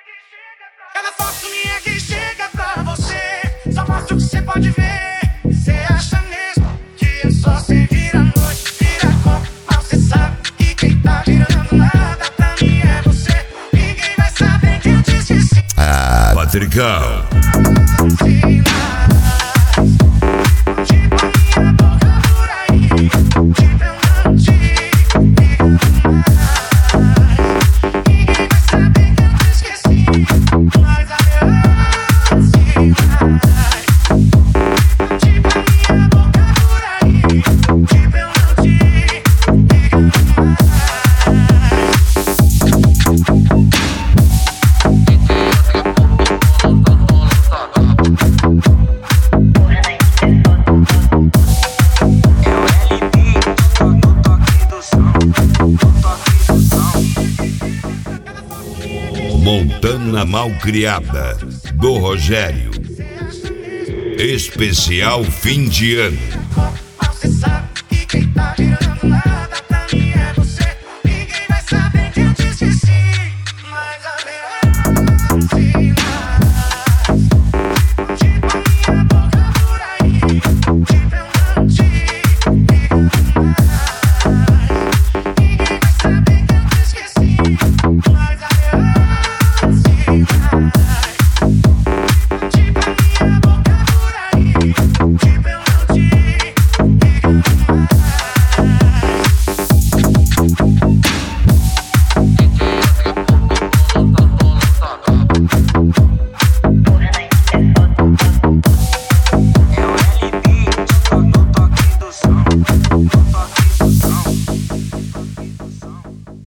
Cada foto minha que chega pra você só mostra o que você pode ver. Você acha mesmo que é só você vir à noite, vira copo, mas você sabe que quem tá virando nada pra mim é você. Ninguém vai saber que eu te esqueci. Patricão. Montana Malcriada, do Rogério. Especial fim de ano.